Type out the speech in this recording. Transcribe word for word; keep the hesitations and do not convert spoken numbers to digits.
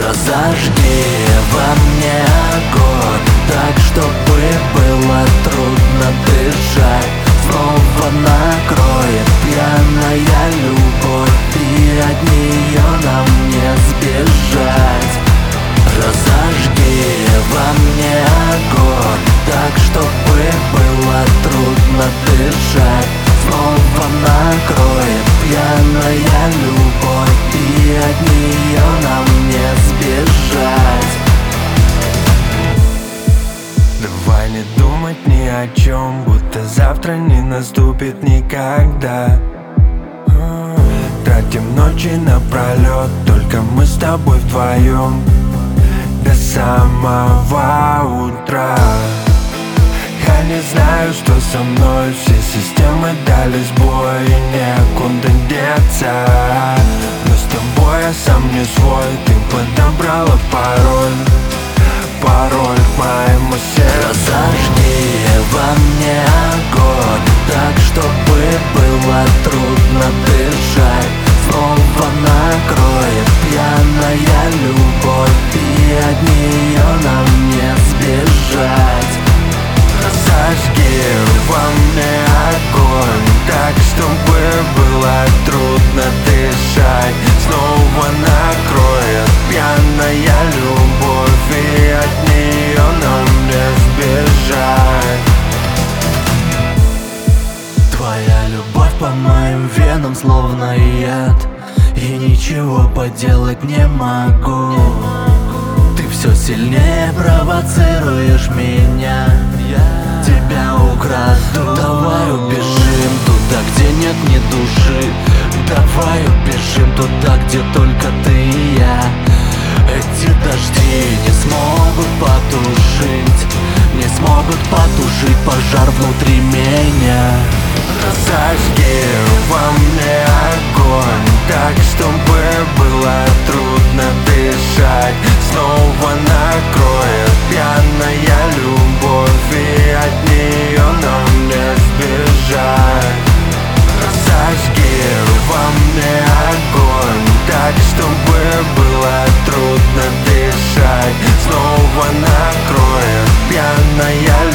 Разожги во мне огонь, так, чтобы было трудно дышать. Снова накроет пьяная любовь, и от нее нам не сбежать. Разожги во мне огонь, так, чтобы было трудно дышать. Снова накроет пьяная любовь, и от нее нам не сбежать. Давай не думать ни о чем, будто завтра не наступит никогда. Тратим ночи напролет, только мы с тобой вдвоем до самого утра. Я не знаю, что со мной, все системы дали сбой, и некуда деться. Но с тобой я сам не свой, ты подобрала пароль, пароль к моему сердцу. Разожги во мне огонь, так, чтобы было трудно дышать. Снова накроет пьяная любовь, и от нее нам не сбежать. Разожги во мне огонь, так, чтобы было трудно дышать. Снова накроет пьяная любовь, и от нее нам не сбежать. Твоя любовь по моим венам словно яд, и ничего поделать не могу. Ты все сильнее провоцируешь меня, тебя украду. Давай убежим туда, где нет ни души. Давай убежим туда, где только ты и я. Эти дожди не смогут потушить, не смогут потушить пожар внутри меня. Разожги во мне огонь, так, чтобы было трудно дышать. Снова накроет пьяная любовь, и от нее нам не сбежать. Разожги во мне огонь, так, чтобы было трудно дышать. Снова накроет пьяная любовь.